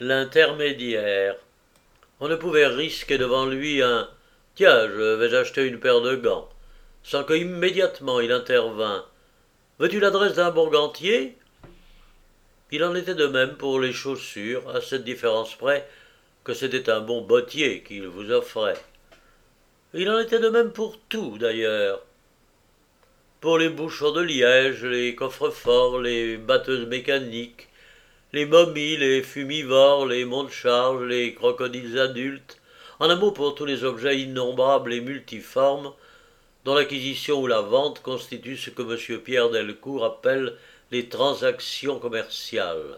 L'intermédiaire. On ne pouvait risquer devant lui un «Tiens, je vais acheter une paire de gants», sans que immédiatement il intervint. «Veux-tu l'adresse d'un bourgantier?» Il en était de même pour les chaussures, à cette différence près que c'était un bon bottier qu'il vous offrait. Il en était de même pour tout, d'ailleurs. Pour les bouchons de liège, les coffres-forts, les batteuses mécaniques, les momies, les fumivores, les monte-charges, les crocodiles adultes, en un mot pour tous les objets innombrables et multiformes dont l'acquisition ou la vente constitue ce que M. Pierre Delcourt appelle les transactions commerciales.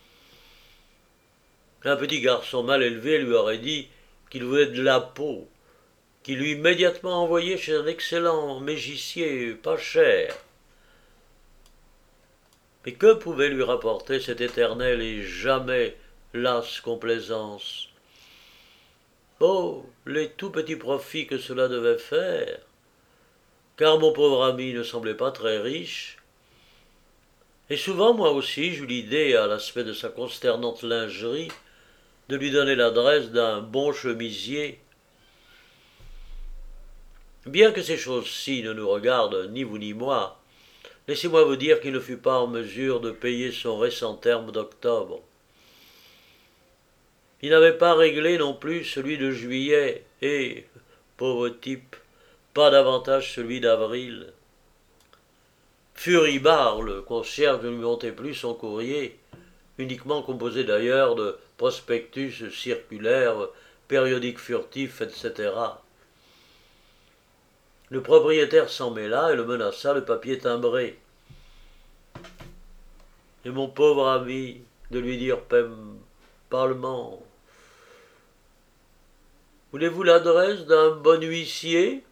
Un petit garçon mal élevé lui aurait dit qu'il voulait de la peau, qu'il lui immédiatement envoyé chez un excellent mégissier pas cher. Mais que pouvait lui rapporter cette éternelle et jamais lasse complaisance? Oh, les tout petits profits que cela devait faire, car mon pauvre ami ne semblait pas très riche. Et souvent, moi aussi, j'eus l'idée, à l'aspect de sa consternante lingerie, de lui donner l'adresse d'un bon chemisier. Bien que ces choses-ci ne nous regardent ni vous ni moi, laissez-moi vous dire qu'il ne fut pas en mesure de payer son récent terme d'octobre. Il n'avait pas réglé non plus celui de juillet et, pauvre type, pas davantage celui d'avril. Furibard, le concierge ne lui montait plus son courrier, uniquement composé d'ailleurs de prospectus, circulaires, périodiques furtifs, etc. Le propriétaire s'en mêla et le menaça de papier timbré. Et mon pauvre ami, de lui dire parlement: «Voulez-vous l'adresse d'un bon huissier?»